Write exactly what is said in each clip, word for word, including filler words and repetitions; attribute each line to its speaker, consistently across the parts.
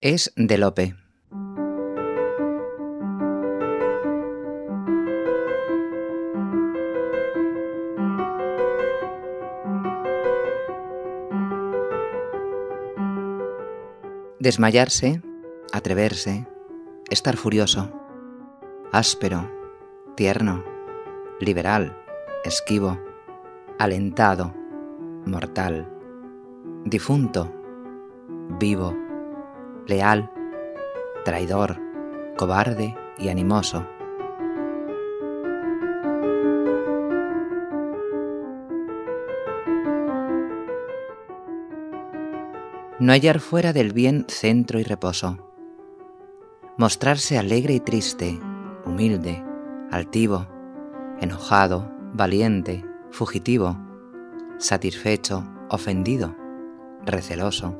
Speaker 1: Es de Lope. Desmayarse, atreverse, estar furioso, áspero, tierno, liberal, esquivo, alentado, mortal, difunto, vivo, leal, traidor, cobarde y animoso. No hallar fuera del bien centro y reposo. Mostrarse alegre y triste, humilde, altivo, enojado, valiente, fugitivo, satisfecho, ofendido, receloso.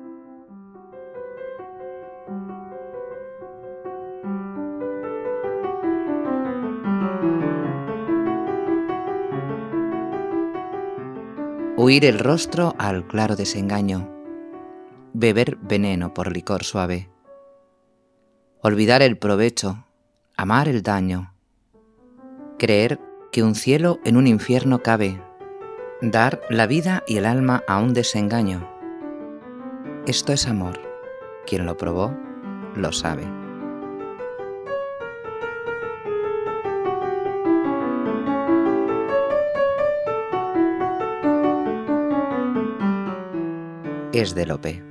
Speaker 1: Huir el rostro al claro desengaño, beber veneno por licor suave, olvidar el provecho, amar el daño, creer que un cielo en un infierno cabe, dar la vida y el alma a un desengaño. Esto es amor. Quien lo probó, lo sabe. Es de Lope.